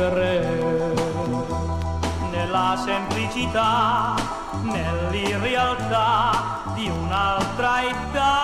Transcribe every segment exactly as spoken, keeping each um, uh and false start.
vivere nella semplicità, nell'irrealtà di un'altra età.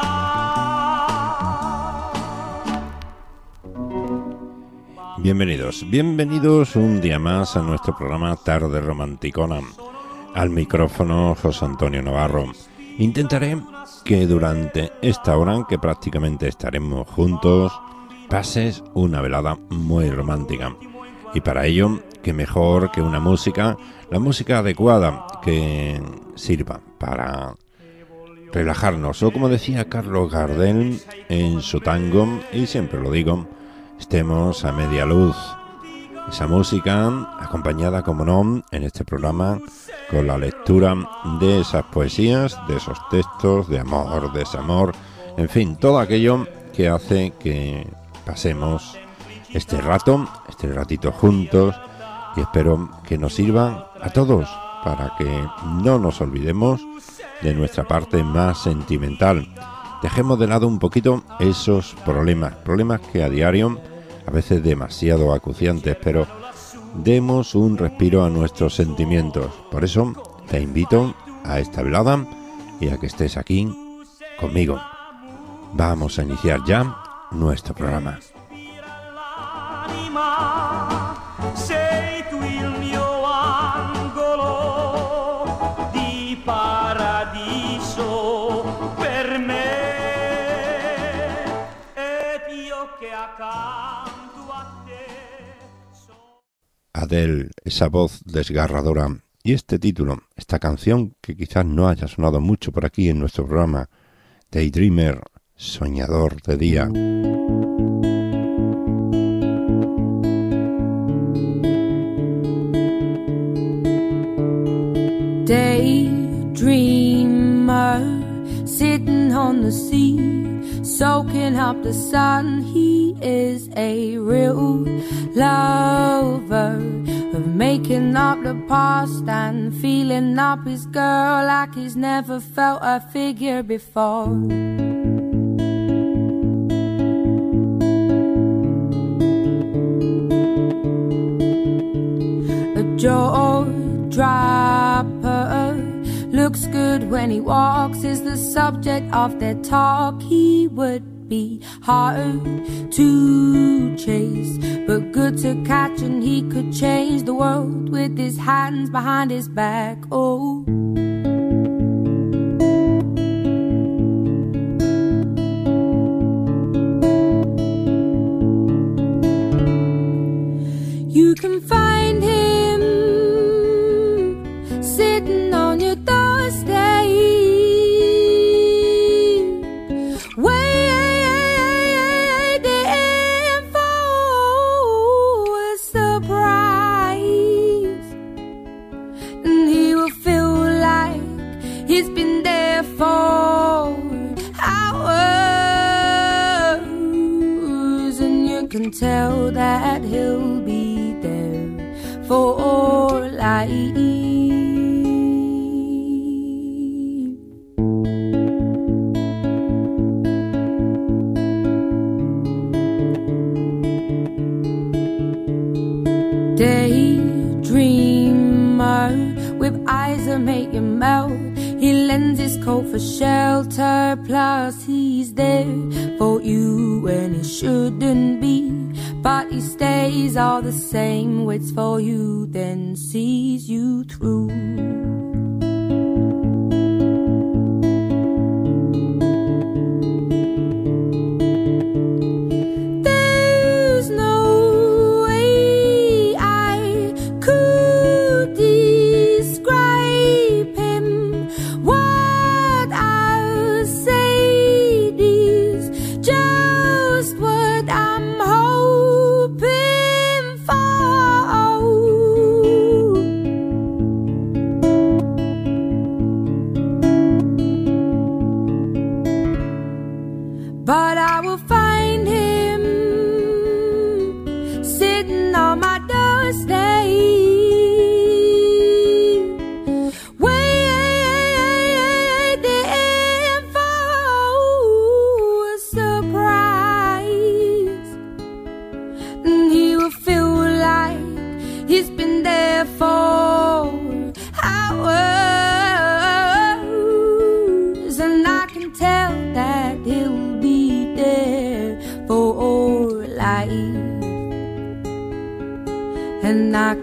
Bienvenidos, bienvenidos un día más a nuestro programa Tarde Romanticona. Al micrófono José Antonio Navarro. Intentaré que durante esta hora, que prácticamente estaremos juntos, pases una velada muy romántica. Y para ello, que mejor que una música, la música adecuada que sirva para relajarnos. O como decía Carlos Gardel en su tango, y siempre lo digo, estemos a media luz. Esa música acompañada, como no, en este programa con la lectura de esas poesías, de esos textos de amor, desamor, en fin, todo aquello que hace que pasemos este rato, este ratito juntos, y espero que nos sirva a todos para que no nos olvidemos de nuestra parte más sentimental. Dejemos de lado un poquito esos problemas, problemas que a diario, a veces demasiado acuciantes, pero demos un respiro a nuestros sentimientos. Por eso te invito a esta velada y a que estés aquí conmigo. Vamos a iniciar ya nuestro programa. Sei tu il mio angolo di paradiso per me ed io che accanto a te sono. Adele, esa voz desgarradora, y este título, esta canción que quizás no haya sonado mucho por aquí en nuestro programa, Daydreamer, soñador de día. Daydreamer, sitting on the sea, soaking up the sun. He is a real lover of making up the past and feeling up his girl like he's never felt a figure before. A jaw dropper, looks good when he walks, is the subject of their talk. He would be hard to chase, but good to catch, and he could change the world with his hands behind his back. Oh, you can find him sitting on your doorstep, waiting for a surprise, and he will feel like he's been there for hours, and you can tell that he'll be there for life. Daydreamer, with eyes that make you melt. He lends his coat for shelter, plus he's there for you when he shouldn't be. But he stays all the same, waits for you, then sees you through. There's no way I could describe him. What I'll say is just what I'm hoping for. But I will find him sitting on my doorstep, waiting for a surprise, and he will feel like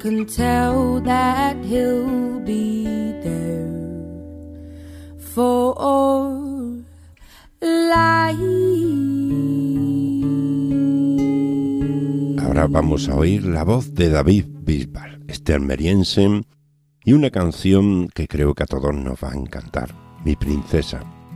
can tell that he'll be there for life. Ahora vamos a oír la voz de David Bisbal, este almeriense, y una canción que creo que a todos nos va a encantar, Mi Princesa.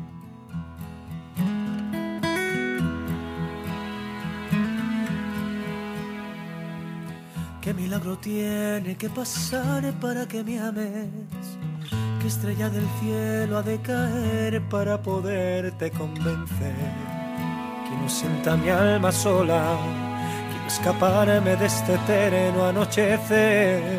¿Qué milagro tiene que pasar para que me ames? ¿Qué estrella del cielo ha de caer para poderte convencer? Que no sienta mi alma sola, quiero escaparme de este eterno anochecer.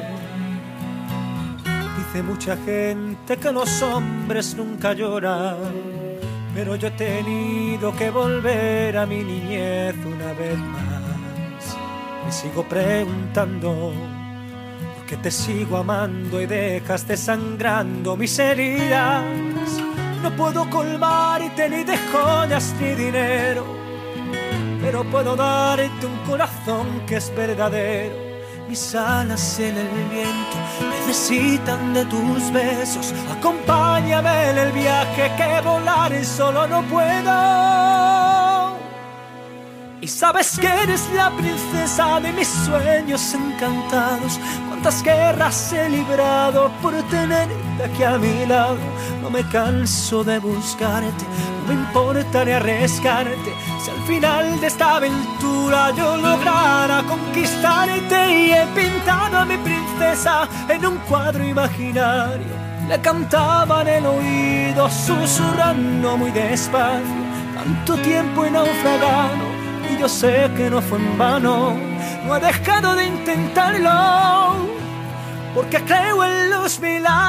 Dice mucha gente que los hombres nunca lloran, pero yo he tenido que volver a mi niñez una vez más. Me sigo preguntando por qué te sigo amando y dejas desangrando mis heridas. No puedo colmarte ni de joyas ni dinero, pero puedo darte un corazón que es verdadero. Mis alas en el viento necesitan de tus besos. Acompáñame en el viaje que volar solo no puedo. Y sabes que eres la princesa de mis sueños encantados. Cuántas guerras he librado por tenerte aquí a mi lado. No me canso de buscarte, no me importa ni arriesgarte. Si al final de esta aventura yo lograra conquistarte. Y he pintado a mi princesa en un cuadro imaginario. Le cantaba en el oído susurrando muy despacio. Tanto tiempo he naufragado y yo sé que no fue en vano. No he dejado de intentarlo, porque creo en los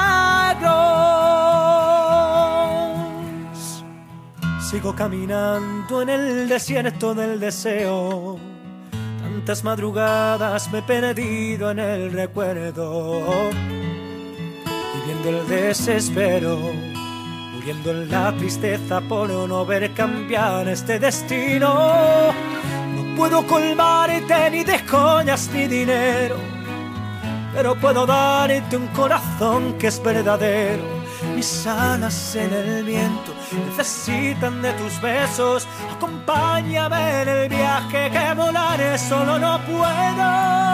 milagros. Sigo caminando en el desierto del deseo. Tantas madrugadas me he perdido en el recuerdo, viviendo el desespero, muriendo en la tristeza por no ver cambiar este destino. No puedo colmarte ni de joyas ni dinero, pero puedo darte un corazón que es verdadero. Mis alas en el viento necesitan de tus besos. Acompáñame en el viaje que volaré solo no puedo.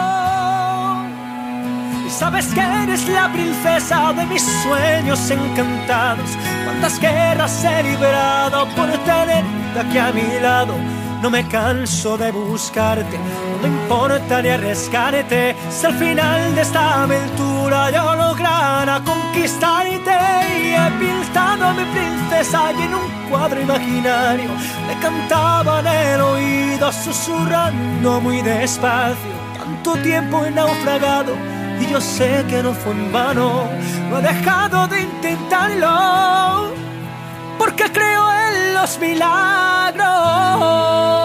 Y sabes que eres la princesa de mis sueños encantados. Cuántas guerras he librado por tenerte aquí a mi lado. No me canso de buscarte, no me importa ni arriesgarte. Si al final de esta aventura yo lograra conquistarte. Y he pintado a mi princesa y en un cuadro imaginario le cantaba en el oído susurrando muy despacio. Tanto tiempo he naufragado y yo sé que no fue en vano. No he dejado de intentarlo, porque creo en los milagros.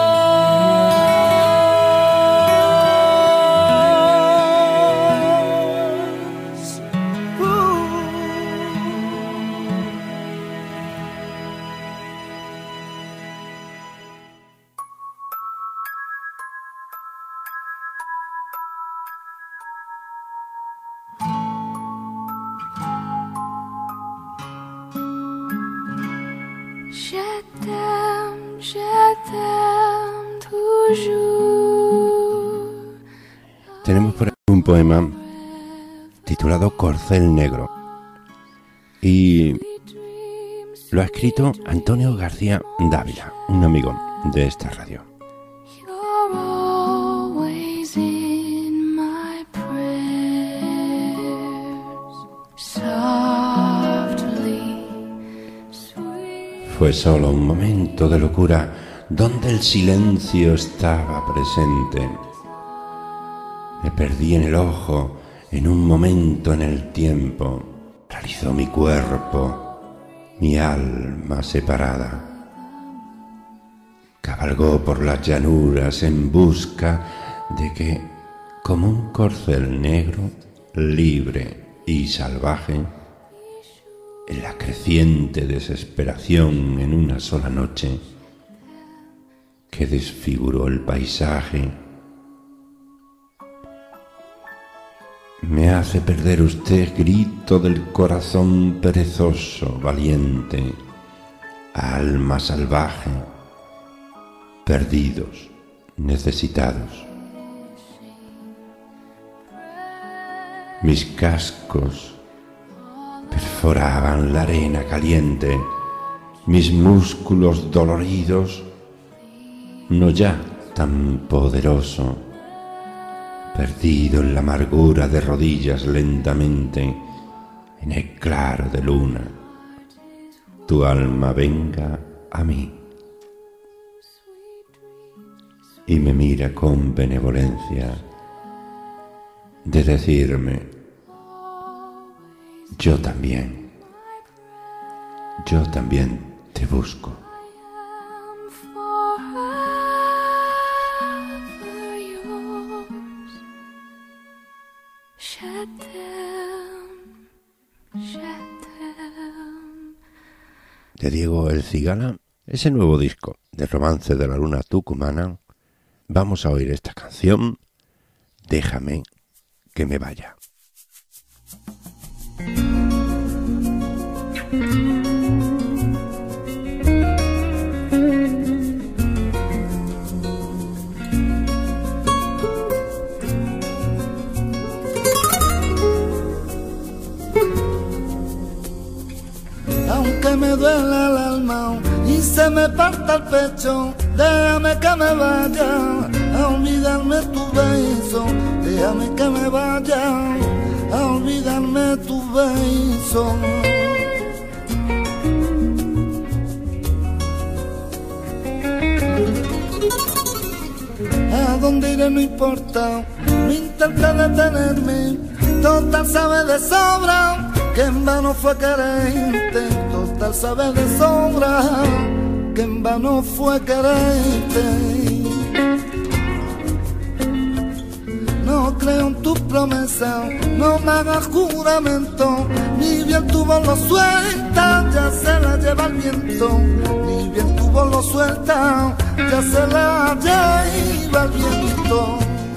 Tenemos por aquí un poema titulado Corcel Negro y lo ha escrito Antonio García Dávila, un amigo de esta radio. Fue solo un momento de locura donde el silencio estaba presente. Me perdí en el ojo, en un momento en el tiempo. Realizó mi cuerpo, mi alma separada. Cabalgó por las llanuras en busca de que, como un corcel negro, libre y salvaje, en la creciente desesperación en una sola noche que desfiguró el paisaje, Me hace perder usted, grito del corazón perezoso, valiente, alma salvaje, perdidos, necesitados. Mis cascos perforaban la arena caliente, mis músculos doloridos, no ya tan poderoso, perdido en la amargura de rodillas lentamente, en el claro de luna, tu alma venga a mí y me mira con benevolencia de decirme, yo también, yo también te busco. De Diego El Cigala, ese nuevo disco de Romance de la Luna Tucumana, vamos a oír esta canción, Déjame que me vaya. Aunque me duela el alma y se me parta el pecho, déjame que me vaya a olvidarme tu beso, déjame que me vaya a olvidarme tu beso. A dónde iré no importa, no intenta detenerme, total sabe de sobra que en vano fue quererte, total sabe de sobra que en vano fue quererte. No creo en tus promesas, no me hagas juramento, ni bien tu voz lo suelta, ya se la lleva el viento, ni bien tu voz lo suelta, ya se la lleva el viento.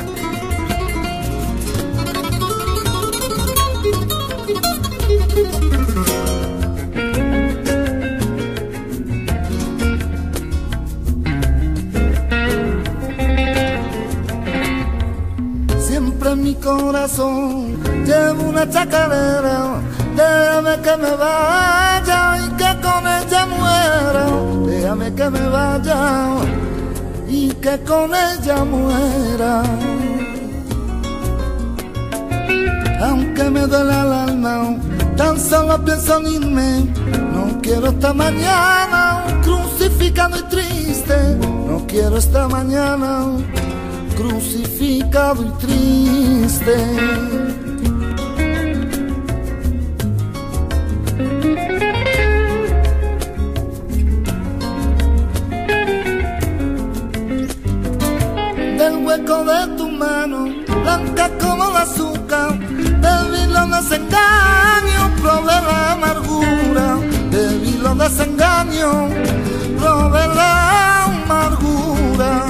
Siempre en mi corazón llevo una chacarera, déjame que me vaya y que con ella muera, déjame que me vaya y que con ella muera. Aunque me duele el alma, tan solo pienso en irme, no quiero esta mañana crucificado y triste, no quiero esta mañana crucificado y triste. Del hueco de tu mano, blanca como el azúcar, bebí los desengaños, probé la amargura, bebí los desengaños, probé la amargura.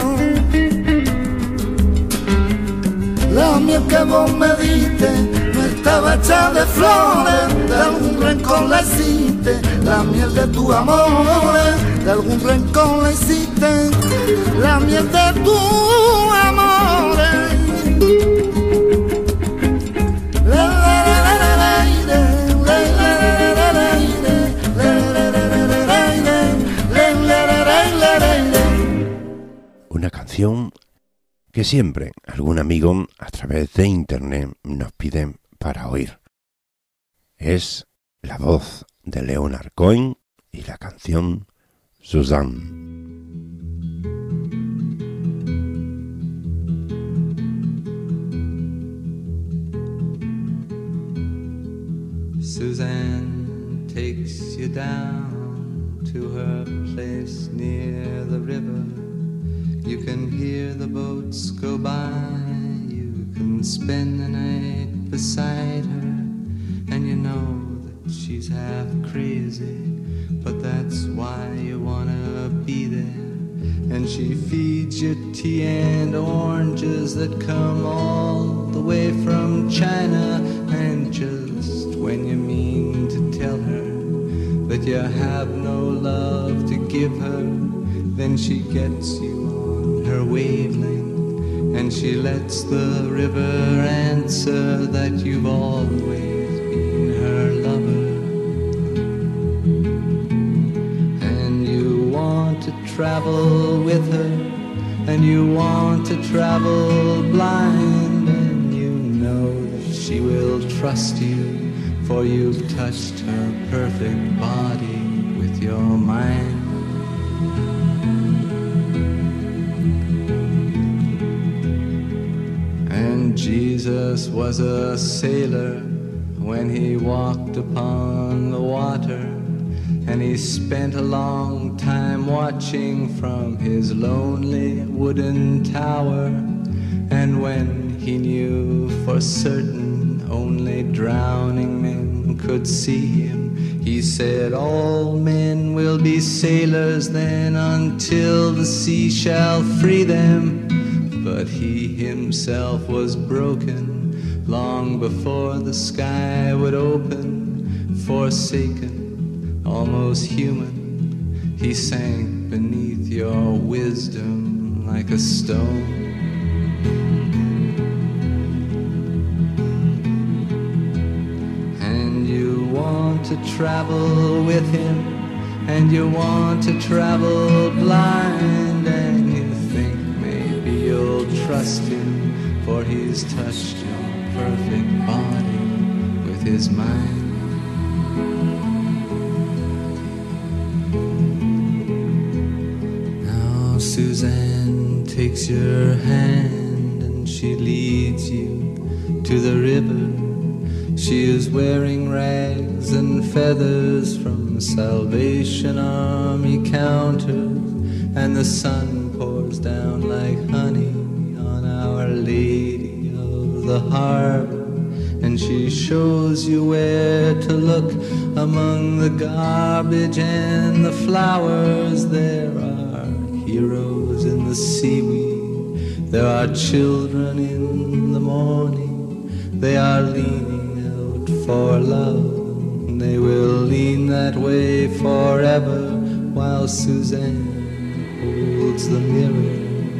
La miel que vos me diste no estaba hecha de flores, de algún rencor la hiciste, la miel de tu amor, de algún rencor la hiciste, la miel de tu amor. Una canción que siempre algún amigo a través de internet nos pide para oír. Es la voz de Leonard Cohen y la canción Suzanne. Suzanne takes you down to her place near the river. You can hear the boats go by, you can spend the night beside her, and you know that she's half crazy, but that's why you wanna be there. and she feeds you tea and oranges that come all the way from China. And just when you mean to tell her that you have no love to give her, then she gets you on her wavelength, and she lets the river answer that you've always been her lover. And you want to travel with her, and you want to travel blind, and you know that she will trust you, for you've touched her perfect body with your mind. And Jesus was a sailor when he walked upon the water, and he spent a long time watching from his lonely wooden tower. And when he knew for certain only drowning men could see him, he said, all men will be sailors then until the sea shall free them. But he himself was broken long before the sky would open. Forsaken, almost human, he sank beneath your wisdom like a stone. And you want to travel with him, and you want to travel blind, and you think maybe you'll trust him, for he's touched your perfect body with his mind. Now Suzanne takes your hand and she leads you to the river. She is wearing rags and feathers from Salvation Army counters, and the sun pours down like honey on Our Lady of the Harbor. And she shows you where to look among the garbage and the flowers. There are heroes in the seaweed, there are children in the morning. They are leaning out for love, and they will lean that way forever while Suzanne holds the mirror.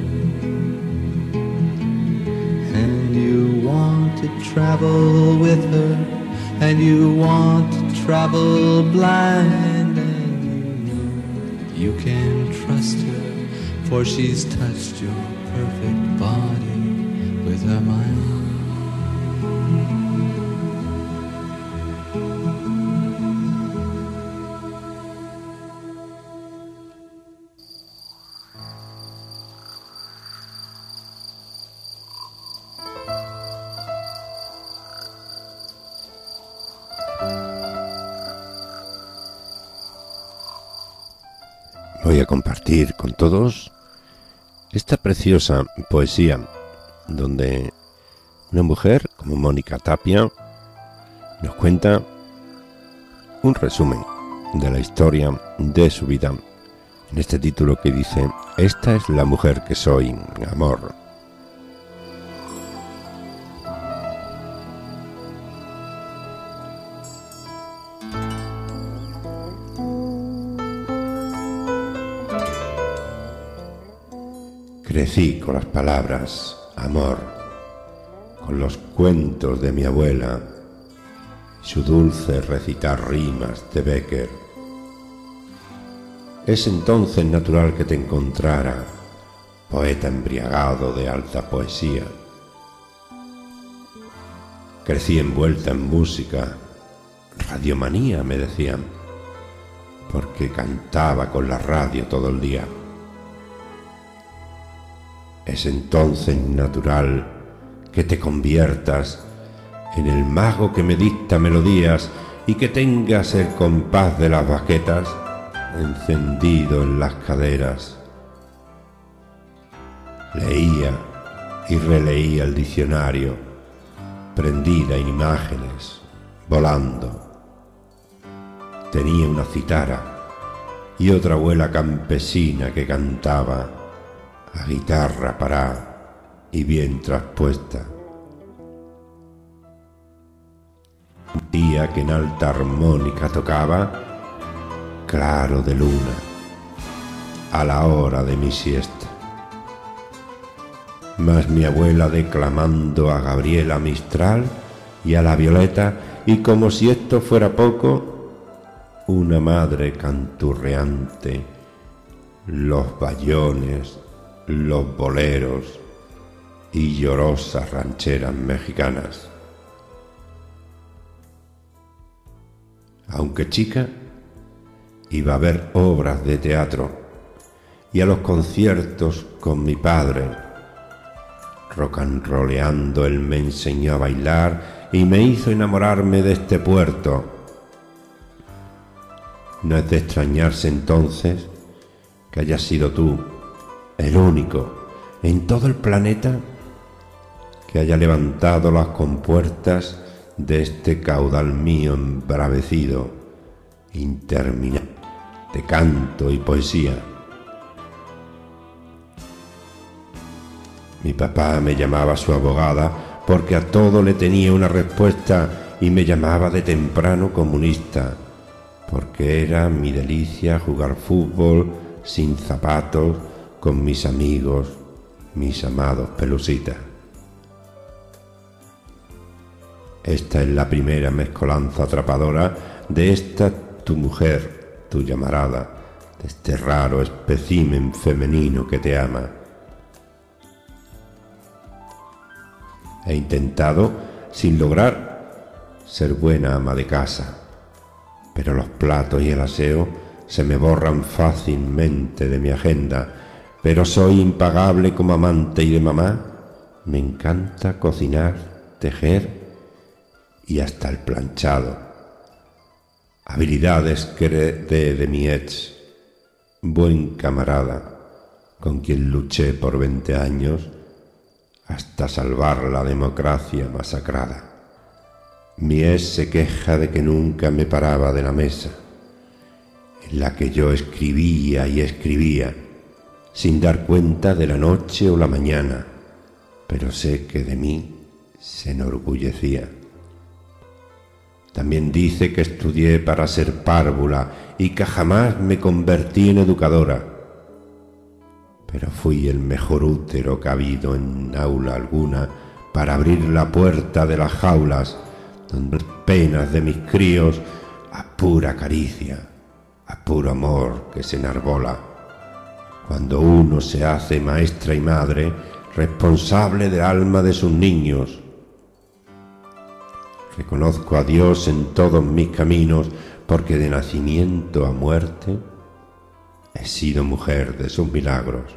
And you want to travel with her, and you want to travel blind, and you know you can trust her, for she's touched your perfect body with her mind. Voy a compartir con todos esta preciosa poesía donde una mujer como Mónica Tapia nos cuenta un resumen de la historia de su vida en este título que dice: esta es la mujer que soy, amor. Crecí con las palabras amor, con los cuentos de mi abuela, su dulce recitar rimas de Becker. Es entonces natural que te encontrara, poeta embriagado de alta poesía. Crecí envuelta en música, radiomanía me decían, porque cantaba con la radio todo el día. Es entonces natural que te conviertas en el mago que me dicta melodías y que tengas el compás de las baquetas encendido en las caderas. Leía y releía el diccionario, prendida en imágenes, volando. Tenía una citara y otra abuela campesina que cantaba a guitarra parada y bien traspuesta. Un día que en alta armónica tocaba Claro de luna a la hora de mi siesta. Mas mi abuela declamando a Gabriela Mistral y a la Violeta, y como si esto fuera poco, una madre canturreante, los bayones, los boleros y llorosas rancheras mexicanas. Aunque chica, iba a ver obras de teatro y a los conciertos con mi padre. Rock and rolleando él me enseñó a bailar y me hizo enamorarme de este puerto. No es de extrañarse entonces que hayas sido tú el único en todo el planeta que haya levantado las compuertas de este caudal mío embravecido, interminable, de canto y poesía. Mi papá me llamaba su abogada porque a todo le tenía una respuesta y me llamaba de temprano comunista, porque era mi delicia jugar fútbol sin zapatos con mis amigos, mis amados pelusitas. Esta es la primera mezcolanza atrapadora de esta tu mujer, tu llamarada, de este raro espécimen femenino que te ama. He intentado, sin lograr, ser buena ama de casa, pero los platos y el aseo se me borran fácilmente de mi agenda, pero soy impagable como amante y de mamá. Me encanta cocinar, tejer y hasta el planchado, habilidades que heredé de mi ex, buen camarada, con quien luché por veinte años hasta salvar la democracia masacrada. Mi ex se queja de que nunca me paraba de la mesa, en la que yo escribía y escribía, sin dar cuenta de la noche o la mañana, pero sé que de mí se enorgullecía. También dice que estudié para ser párvula y que jamás me convertí en educadora. Pero fui el mejor útero que ha habido en aula alguna para abrir la puerta de las jaulas donde las penas de mis críos a pura caricia, a puro amor que se enarbola. Cuando uno se hace maestra y madre, responsable del alma de sus niños. Reconozco a Dios en todos mis caminos, porque de nacimiento a muerte he sido mujer de sus milagros.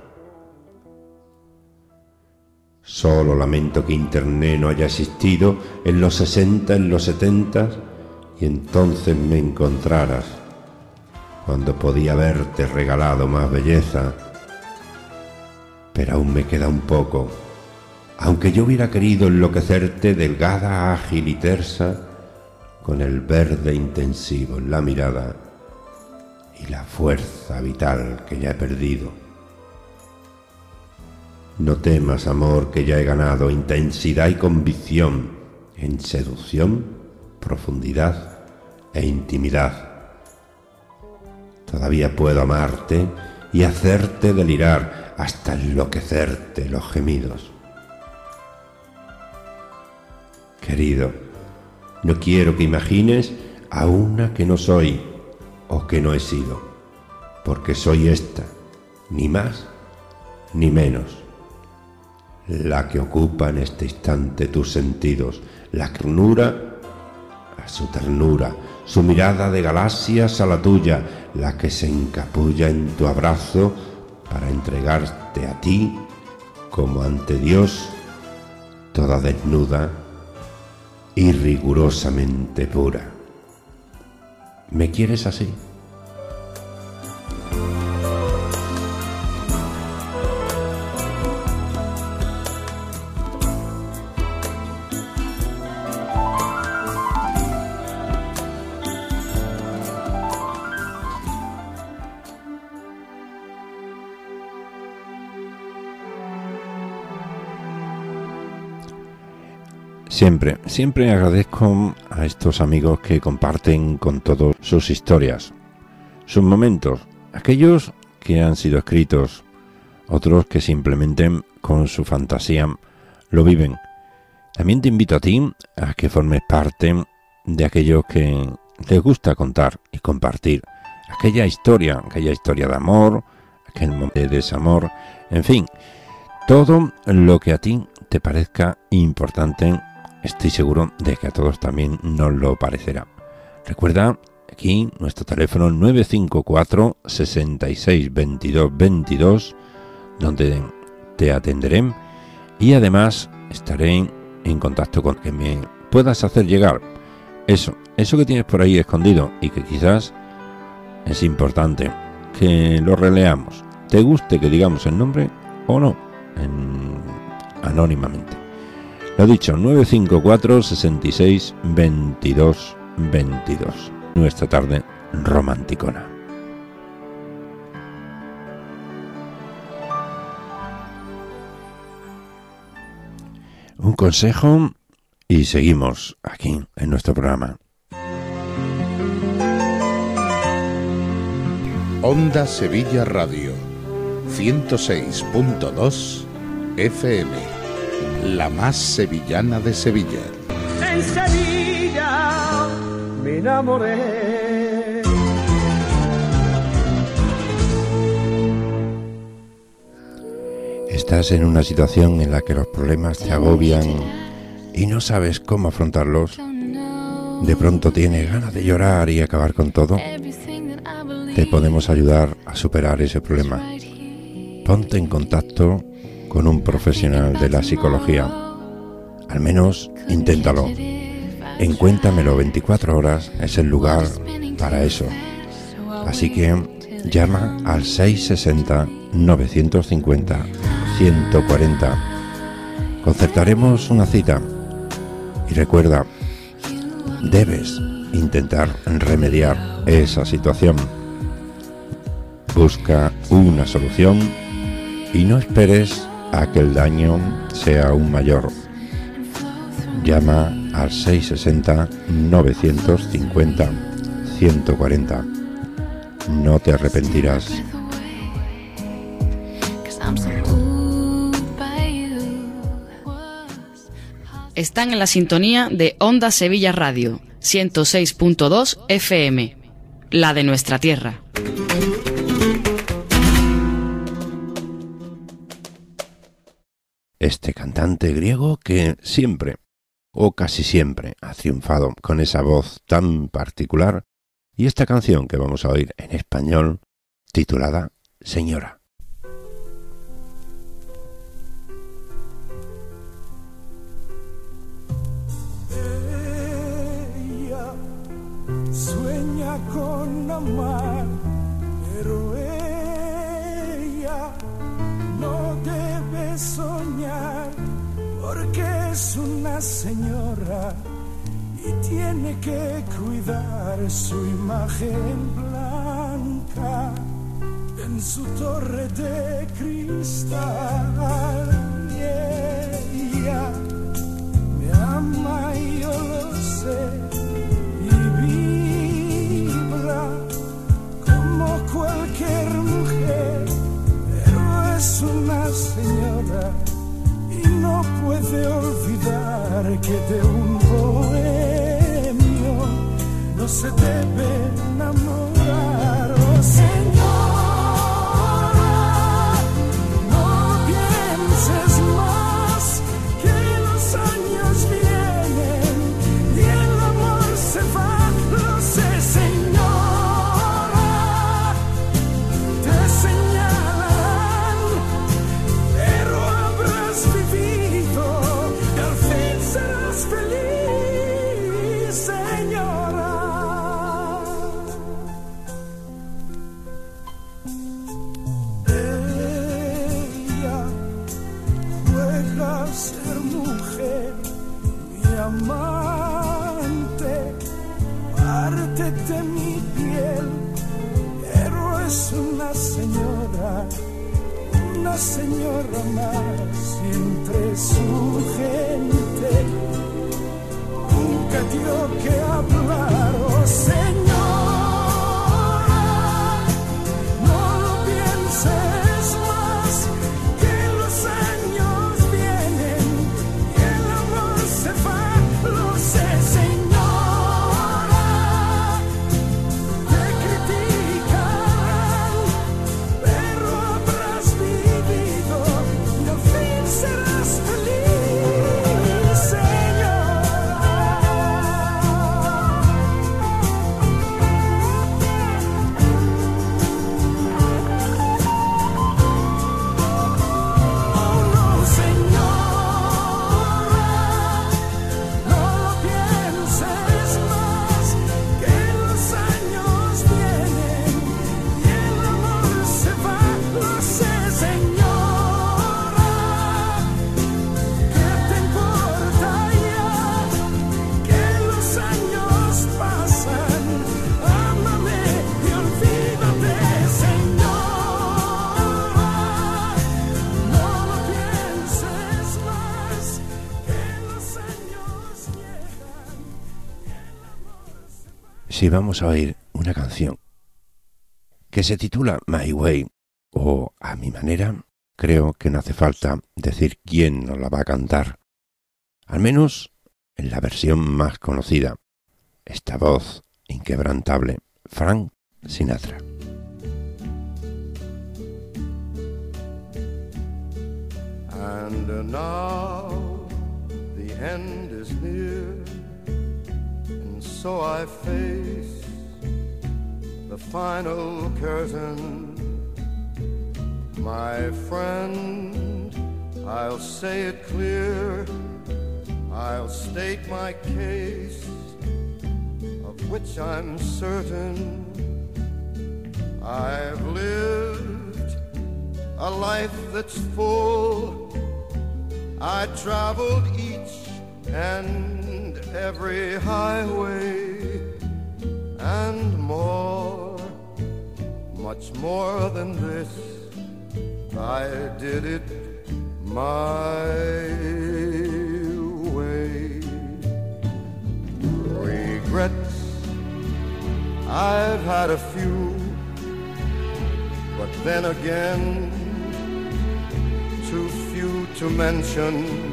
Solo lamento que Internet no haya existido en los sesenta, en los setenta, y entonces me encontraras, cuando podía haberte regalado más belleza. Pero aún me queda un poco. Aunque yo hubiera querido enloquecerte delgada, ágil y tersa, con el verde intensivo en la mirada y la fuerza vital que ya he perdido. No temas, amor, que ya he ganado intensidad y convicción en seducción, profundidad e intimidad. Todavía puedo amarte y hacerte delirar hasta enloquecerte los gemidos. Querido, no quiero que imagines a una que no soy o que no he sido, porque soy esta, ni más ni menos, la que ocupa en este instante tus sentidos, la ternura a su ternura, su mirada de galaxias a la tuya, la que se encapulla en tu abrazo para entregarte a ti como ante Dios, toda desnuda y rigurosamente pura. ¿Me quieres así? Siempre, siempre agradezco a estos amigos que comparten con todos sus historias, sus momentos, aquellos que han sido escritos, otros que simplemente con su fantasía lo viven. También te invito a ti a que formes parte de aquellos que les gusta contar y compartir aquella historia, aquella historia de amor, aquel momento de desamor, en fin, todo lo que a ti te parezca importante. Estoy seguro de que a todos también nos lo parecerá. Recuerda aquí nuestro teléfono nueve cinco cuatro, seis seis dos dos, veintidós, donde te atenderé y además estaré en contacto con que me puedas hacer llegar eso, eso que tienes por ahí escondido y que quizás es importante que lo releamos. Te guste que digamos el nombre o no, en, anónimamente. Lo dicho, nueve cinco cuatro, seis seis, veintidós, veintidós. Nuestra tarde romanticona. Un consejo y seguimos aquí en nuestro programa. Onda Sevilla Radio, ciento seis punto dos F M, la más sevillana de Sevilla. En Sevilla me enamoré. Estás en una situación en la que los problemas te agobian y no sabes cómo afrontarlos. De pronto tienes ganas de llorar y acabar con todo. Te podemos ayudar a superar ese problema. Ponte en contacto con un profesional de la psicología. Al menos inténtalo. En Cuéntamelo veinticuatro horas es el lugar para eso. Así que llama al seis sesenta, novecientos cincuenta, ciento cuarenta. Concertaremos una cita. Y recuerda, debes intentar remediar esa situación. Busca una solución y no esperes a que el daño sea aún mayor. Llama al seis sesenta, novecientos cincuenta, ciento cuarenta. No te arrepentirás. Están en la sintonía de Onda Sevilla Radio, ciento seis punto dos F M, la de nuestra tierra. Este cantante griego que siempre, o casi siempre, ha triunfado con esa voz tan particular, y esta canción que vamos a oír en español, titulada Señora. Ella sueña con amar, pero ella no debe soñar, porque es una señora y tiene que cuidar su imagen blanca en su torre de cristal. Y ella me ama y yo lo sé, y vibra como cualquier mujer, pero es una señora y no puede olvidar que de un bohemio no se debe enamorar. Oh, señora, no pienses una señora más y entre su gente nunca dio que hablar. Oh señora, no lo pienses más, que los años vienen y el amor se va. Lo sé, señora. Si vamos a oír una canción que se titula My Way o A Mi Manera, creo que no hace falta decir quién nos la va a cantar, al menos en la versión más conocida, esta voz inquebrantable, Frank Sinatra. And now the end is near, so I face the final curtain. My friend, I'll say it clear, I'll state my case, of which I'm certain. I've lived a life that's full, I traveled each and every highway and more, much more than this. I did it my way. Regrets, I've had a few, but then again, too few to mention.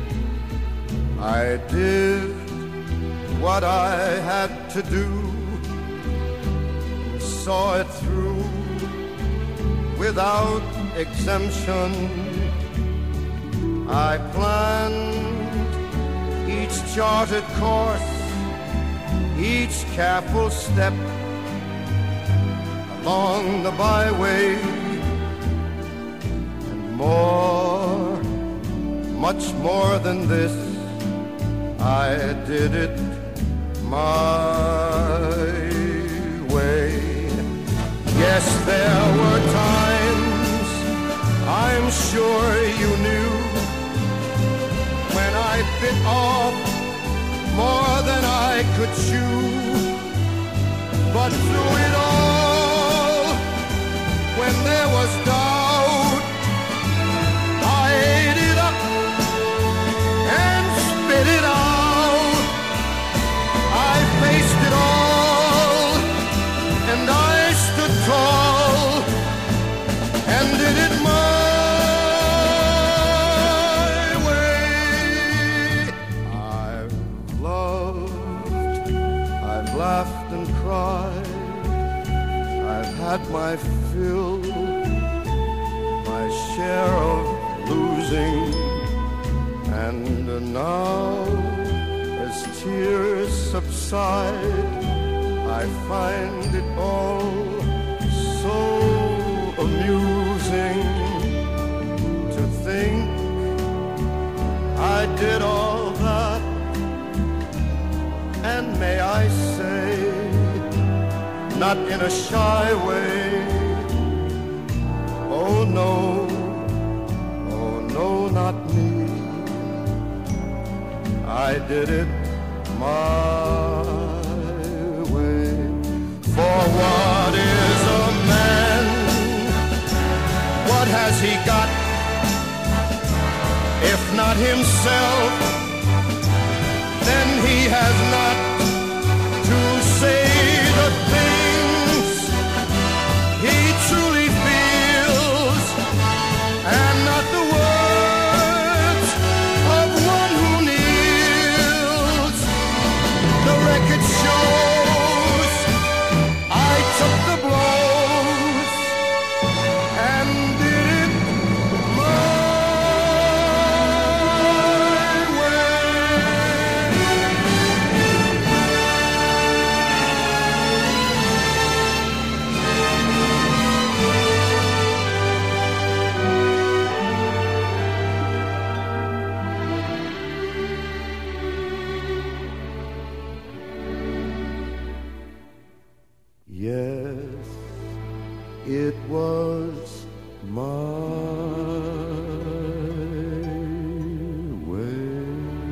I did what I had to do, saw it through without exemption. I planned each charted course, each careful step along the byway, and more, much more than this, I did it my way. Yes, there were times, I'm sure you knew, when I bit off more than I could chew. But through it all, when there was doubt, I ate it up and spit it out. I faced it all, and I stood tall, and did it my way. I've loved, I've laughed and cried, I've had my fill, my share of losing, and now as tears subside, I find it all so amusing to think I did all that, and may I say, not in a shy way, oh no, oh no, not me, I did it my way. For what is a man? What what has he got? If not himself, then he has not to say the things he truly feels, and not the words of one who kneels. The record shows I took the blows and did it my Yes, it was my way.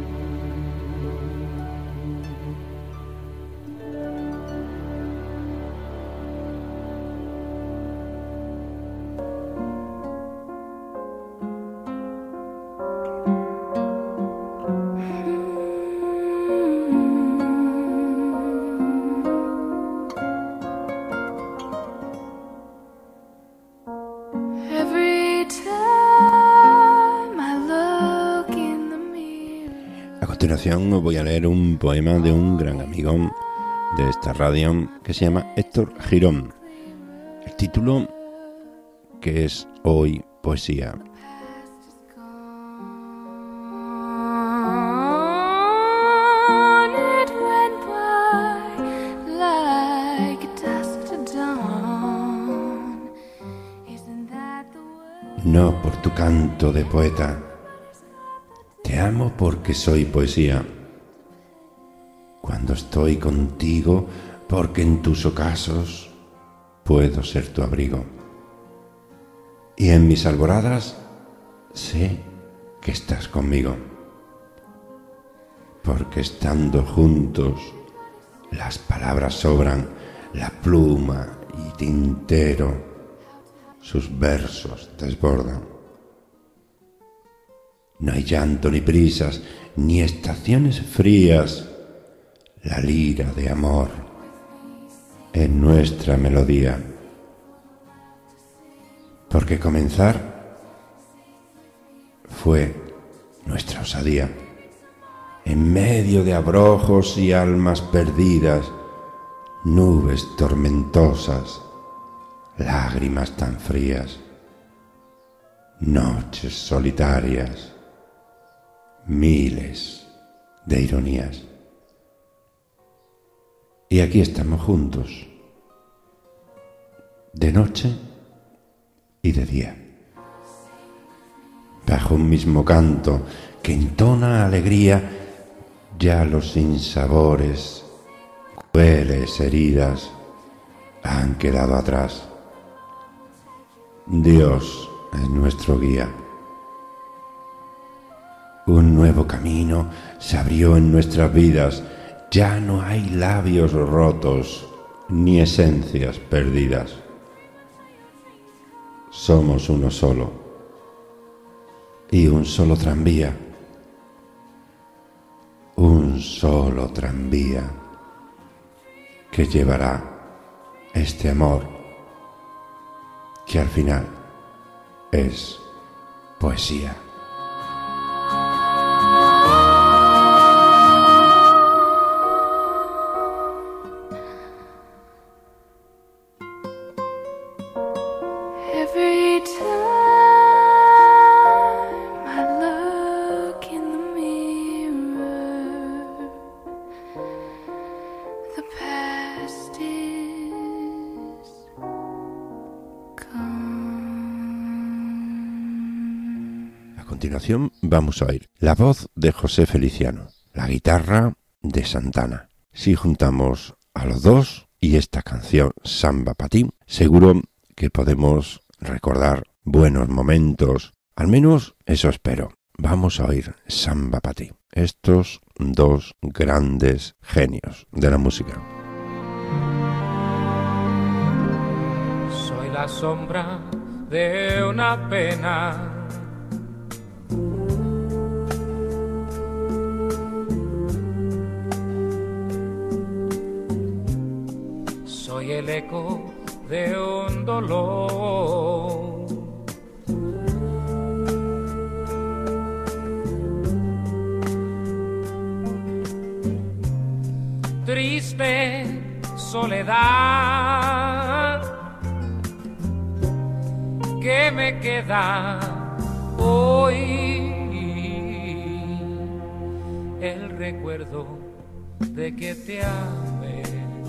Every time I look in the mirror. A continuación os voy a leer un poema de un gran amigo de esta radio que se llama Héctor Girón. El título, que es Hoy Poesía. On it went by like dust to dawn. Isn't that the way? No por tu canto de poeta, te amo porque soy poesía. Cuando estoy contigo, porque en tus ocasos puedo ser tu abrigo. Y en mis alboradas sé que estás conmigo, porque estando juntos las palabras sobran, la pluma y tintero sus versos desbordan. No hay llanto ni prisas, ni estaciones frías, la lira de amor en nuestra melodía. Porque comenzar fue nuestra osadía, en medio de abrojos y almas perdidas, nubes tormentosas, lágrimas tan frías, noches solitarias, miles de ironías. Y aquí estamos juntos, de noche y de día, bajo un mismo canto que entona alegría. Ya los sinsabores, crueles heridas han quedado atrás. Dios es nuestro guía. Un nuevo camino se abrió en nuestras vidas. Ya no hay labios rotos ni esencias perdidas. Somos uno solo y un solo tranvía. Un solo tranvía que llevará este amor que al final es poesía. Every time I look in the mirror, the past is gone. A continuación vamos a oír la voz de José Feliciano, la guitarra de Santana. Si juntamos a los dos y esta canción Samba pa' ti, seguro que podemos recordar buenos momentos, al menos eso espero. Vamos a oír Samba pa' ti, estos dos grandes genios de la música. Soy la sombra de una pena. Soy el eco de un dolor. Triste soledad que me queda hoy, el recuerdo de que te amé.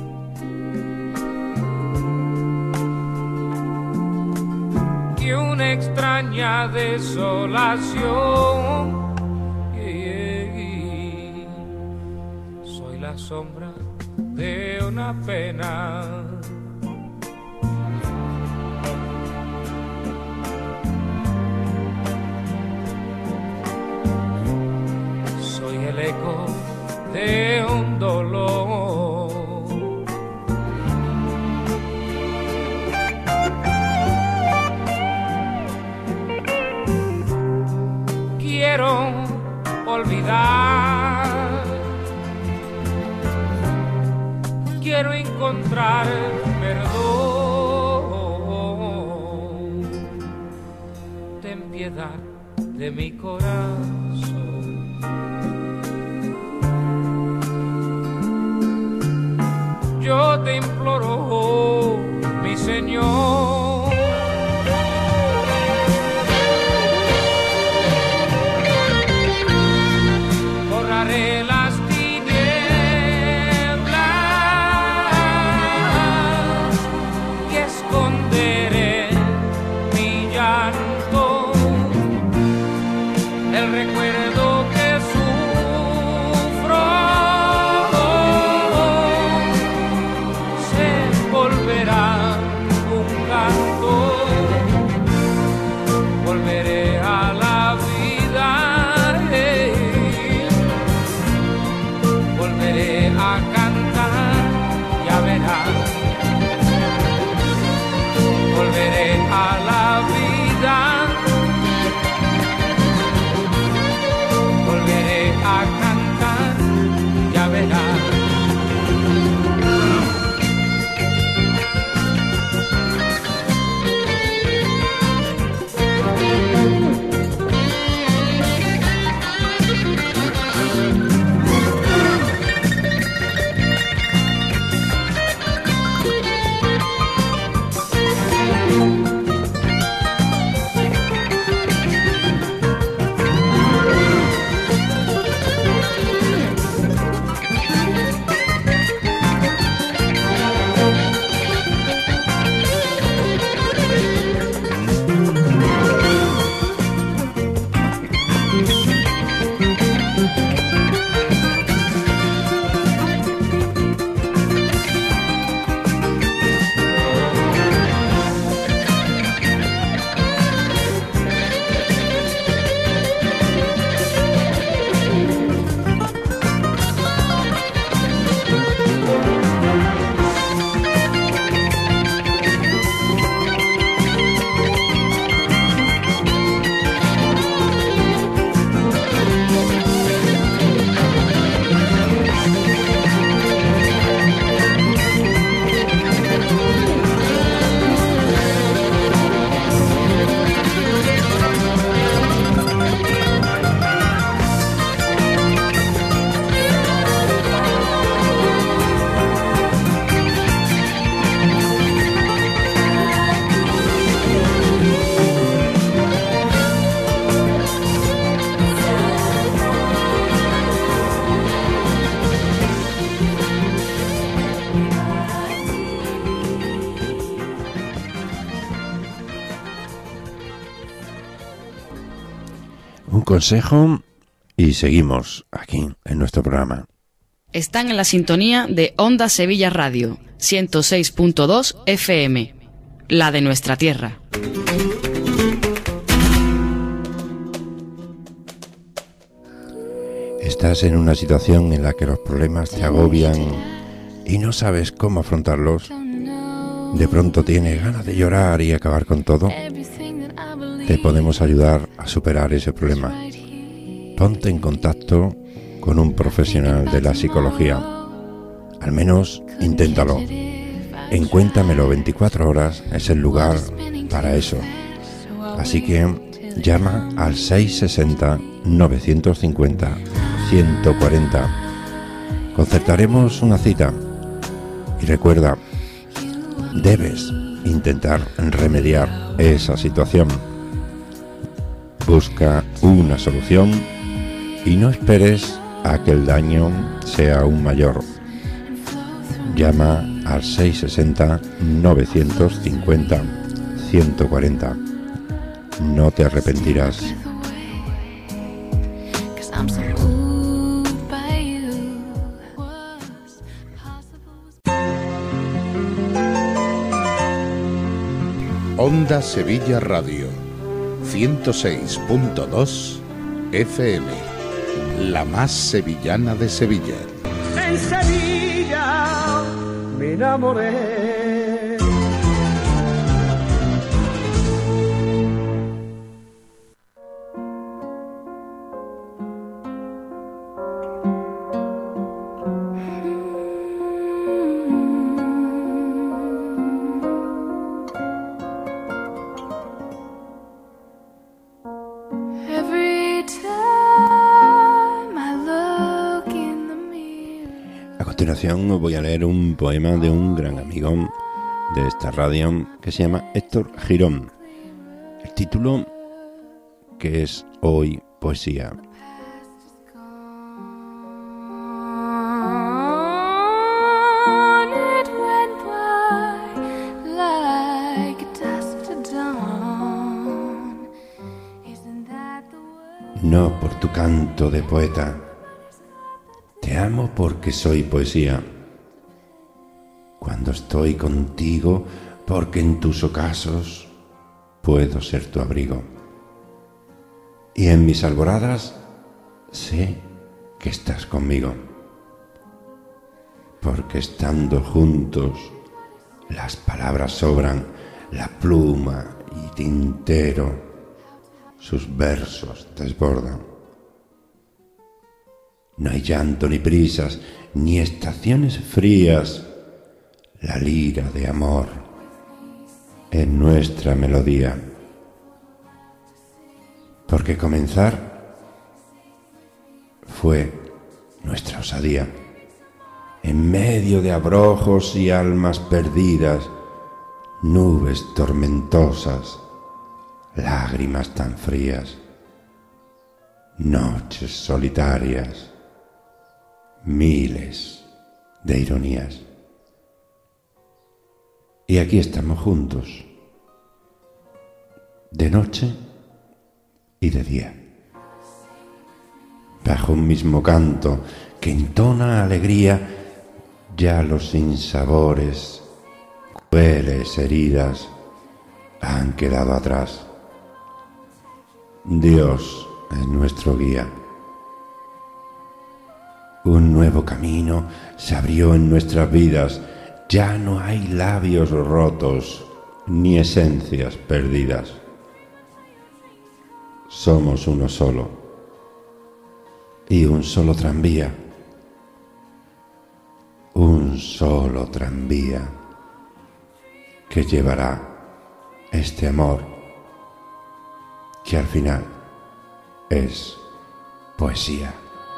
Y una extraña desolación, soy la sombra de una pena. Soy el eco de un dolor. Quiero olvidar, quiero encontrar perdón. Ten piedad de mi corazón. Yo te imploro, oh, mi Señor. Borraré las tinieblas y esconderé mi llanto, el recuerdo que sufro se volverá un canto, volveré a la vida. A cantar, ya verás, volveré a la vida, volveré a cantar, ya verás. Consejo y seguimos aquí en nuestro programa. Están en la sintonía de Onda Sevilla Radio, ciento seis punto dos F M, la de nuestra tierra. Estás en una situación en la que los problemas te agobian y no sabes cómo afrontarlos. De pronto tienes ganas de llorar y acabar con todo. te podemos ayudar a superar ese problema. Ponte en contacto con un profesional de la psicología. Al menos inténtalo. En Cuéntamelo veinticuatro horas es el lugar para eso. Así que llama al seiscientos sesenta, novecientos cincuenta, ciento cuarenta. Concertaremos una cita. Y recuerda, debes intentar remediar esa situación. Busca una solución y no esperes a que el daño sea aún mayor. Llama al seiscientos sesenta, novecientos cincuenta, ciento cuarenta. No te arrepentirás. Onda Sevilla Radio, ciento seis punto dos F M, la más sevillana de Sevilla. En Sevilla me enamoré. A continuación os voy a leer un poema de un gran amigo de esta radio que se llama Héctor Girón. El título, que es Hoy Poesía. No por tu canto de poeta, te amo porque soy poesía. Cuando estoy contigo, porque en tus ocasos puedo ser tu abrigo. Y en mis alboradas sé que estás conmigo. Porque estando juntos, las palabras sobran, la pluma y tintero sus versos desbordan. No hay llanto ni prisas, ni estaciones frías. La lira de amor en nuestra melodía. Porque comenzar fue nuestra osadía. En medio de abrojos y almas perdidas, nubes tormentosas, lágrimas tan frías, noches solitarias, miles de ironías. Y aquí estamos juntos, de noche y de día, bajo un mismo canto que entona alegría. Ya los sinsabores, crueles heridas han quedado atrás. Dios es nuestro guía. Un nuevo camino se abrió en nuestras vidas. Ya no hay labios rotos ni esencias perdidas. Somos uno solo y un solo tranvía. Un solo tranvía que llevará este amor que al final es poesía.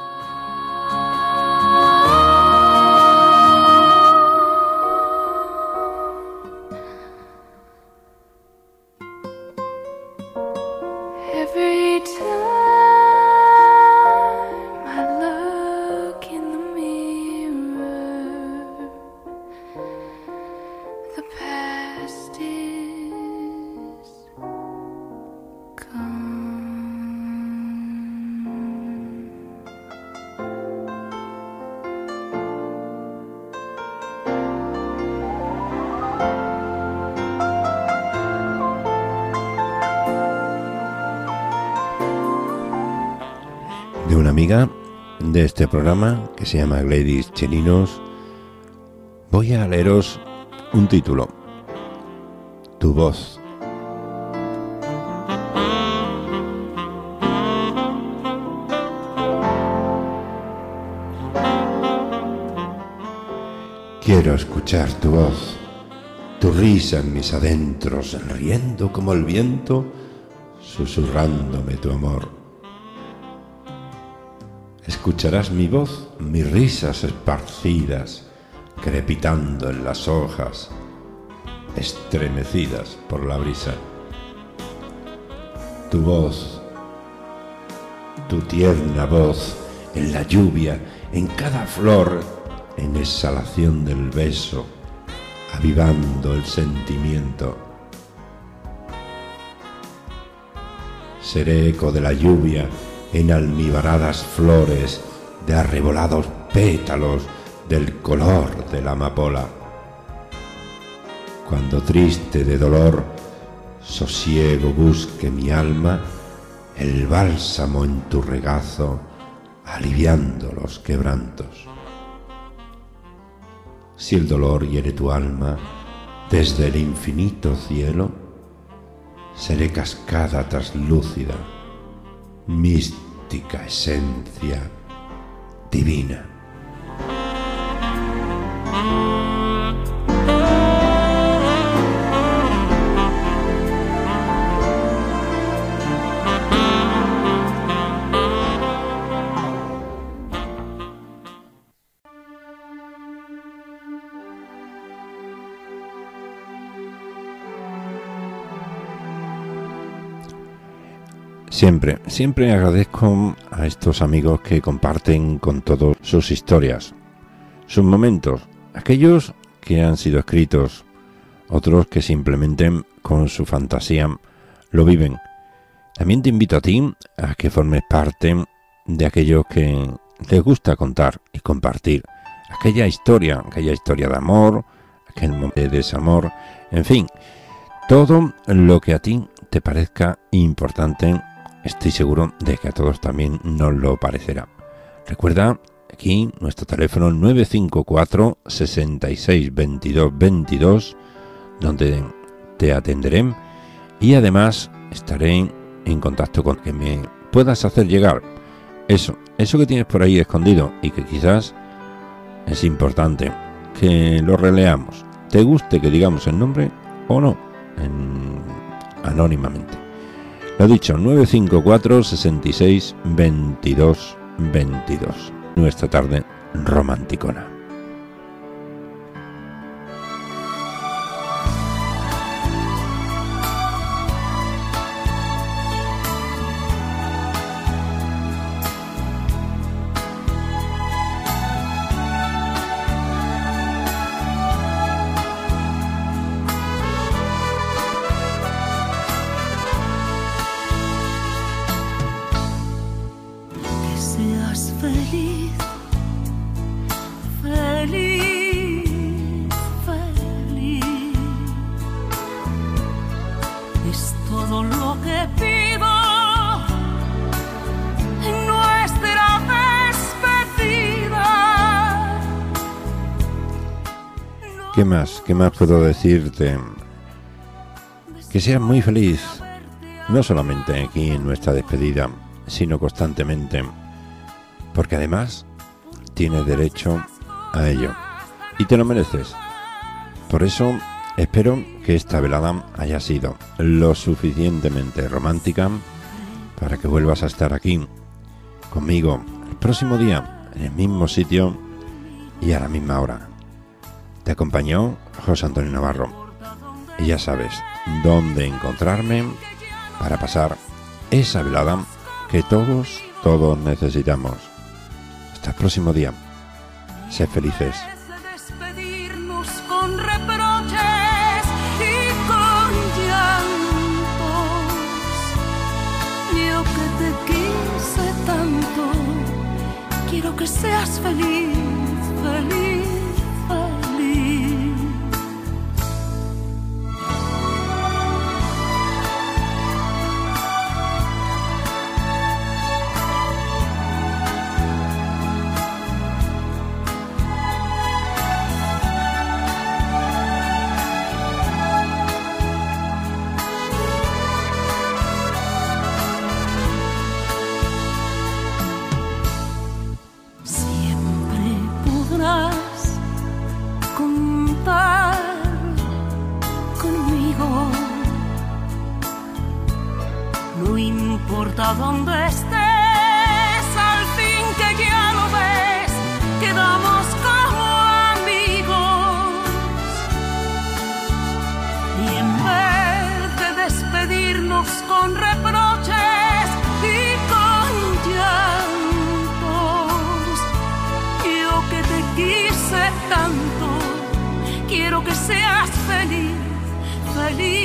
De una amiga de este programa que se llama Gladys Chelinos, voy a leeros un título: Tu voz. Quiero escuchar tu voz, tu risa en mis adentros, riendo como el viento, susurrándome tu amor. Escucharás mi voz, mis risas esparcidas, crepitando en las hojas, estremecidas por la brisa. Tu voz, tu tierna voz, en la lluvia, en cada flor, en exhalación del beso, avivando el sentimiento. Seré eco de la lluvia en almibaradas flores, de arrebolados pétalos del color de la amapola. Cuando triste de dolor, sosiego busque mi alma, el bálsamo en tu regazo, aliviando los quebrantos. Si el dolor hiere tu alma desde el infinito cielo, seré cascada traslúcida, mística esencia divina. Siempre, siempre agradezco a estos amigos que comparten con todos sus historias, sus momentos, aquellos que han sido escritos, otros que simplemente con su fantasía lo viven. También te invito a ti a que formes parte de aquellos que les gusta contar y compartir aquella historia, aquella historia de amor, aquel momento de desamor, en fin, todo lo que a ti te parezca importante. Estoy seguro de que a todos también nos lo parecerá. Recuerda aquí nuestro teléfono nueve cinco cuatro, seis seis dos dos dos dos, donde te atenderé y además estaré en contacto con que me puedas hacer llegar eso, eso que tienes por ahí escondido y que quizás es importante que lo releamos. Te guste que digamos el nombre o no, en, anónimamente. Lo dicho, nueve cinco cuatro, seis seis dos dos dos dos. Nuestra tarde romanticona. ¿Qué más? ¿Qué más puedo decirte? Que seas muy feliz, no solamente aquí en nuestra despedida, sino constantemente, porque además tienes derecho a ello y te lo mereces. Por eso espero que esta velada haya sido lo suficientemente romántica para que vuelvas a estar aquí conmigo el próximo día en el mismo sitio y a la misma hora. Te acompañó José Antonio Navarro y ya sabes dónde encontrarme para pasar esa velada que todos, todos necesitamos. Hasta el próximo día. Sed felices. Despedirnos con reproches y con llantos. Yo que te quise tanto, quiero que seas feliz, feliz, feliz. Siempre podrás importa dónde estés, al fin que ya lo ves, quedamos como amigos. Y en vez de despedirnos con reproches y con llantos, yo que te quise tanto, quiero que seas feliz, feliz.